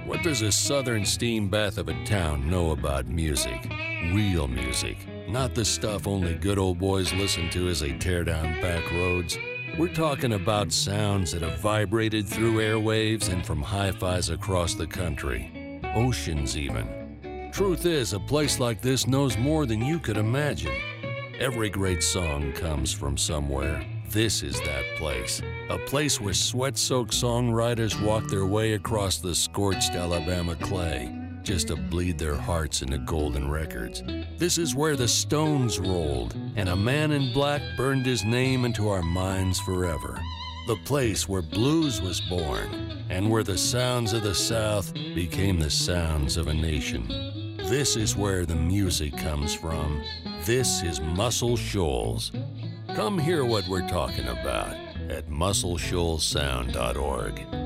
What does a southern steam bath of a town know about music? Real music, not the stuff only good old boys listen to as they tear down back roads. We're talking about sounds that have vibrated through airwaves and from hi-fis across the country. Oceans even. Truth is, a place like this knows more than you could imagine. Every great song comes from somewhere. This is that place. A place where sweat-soaked songwriters walk their way across the scorched Alabama clay just to bleed their hearts into golden records. This is where the Stones rolled, and a man in black burned his name into our minds forever. The place where blues was born, and where the sounds of the South became the sounds of a nation. This is where the music comes from. This is Muscle Shoals. Come hear what we're talking about at muscleshoalssound.org.